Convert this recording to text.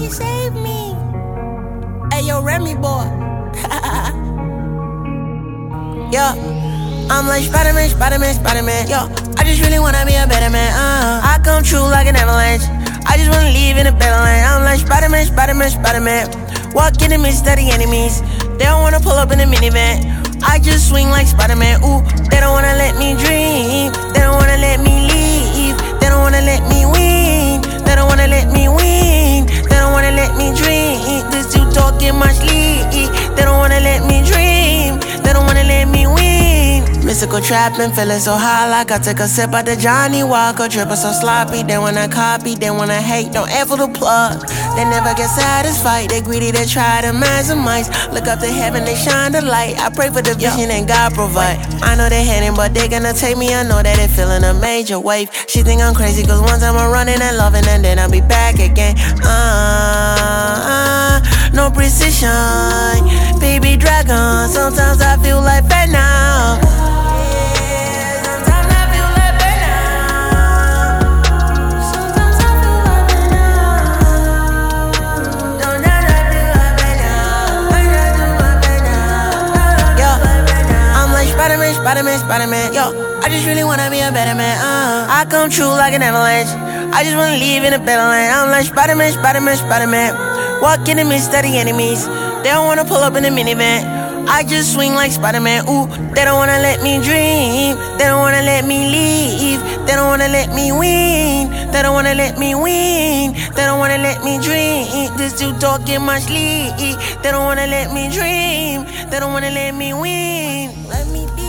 you save me. Hey, yo, Remy boy. Yo, I'm like Spider-Man, Spider-Man, Spider-Man. Yo, I just really wanna be a better man. I come true like an avalanche. I just wanna leave in a better land. I'm like Spider-Man, Spider-Man, Spider-Man. Walk in the midst of the enemies. They don't wanna pull up in a minivan. I just swing like Spider-Man. Ooh, they don't wanna let me dream. They don't wanna let me leave. They don't wanna let me win. They don't wanna let me win. They don't wanna let me dream. This dude talking my sleep. They don't wanna let me dream. They don't wanna let me win. Mystical trapping, feeling so high like I took a sip out the Johnny Walker. Dripping so sloppy, they wanna copy, they wanna hate, don't ever the plug. They never get satisfied, they greedy, they try to maximize. Look up to heaven, they shine the light. I pray for the vision and God provide. I know they're hating, but they gonna take me. I know that they're feeling a major wave. She think I'm crazy, cause one time I'm running and loving, and then I'll be back again. No precision, baby dragon. Sometimes I feel like fat now. Spider-Man, Spider-Man, Spider-Man, yo, I just really wanna be a better man, I come true like an avalanche. I just wanna leave in a better land. I'm like Spider-Man, Spider-Man, Spider-Man. Walk in the midst of the enemies. They don't wanna pull up in a minivan. I just swing like Spider-Man. Ooh, they don't wanna let me dream. They don't wanna let me leave. They don't wanna let me win. They don't wanna let me win. They don't wanna let me dream. This dude talking my sleep. They don't wanna let me dream. They don't wanna let me win. Let me be.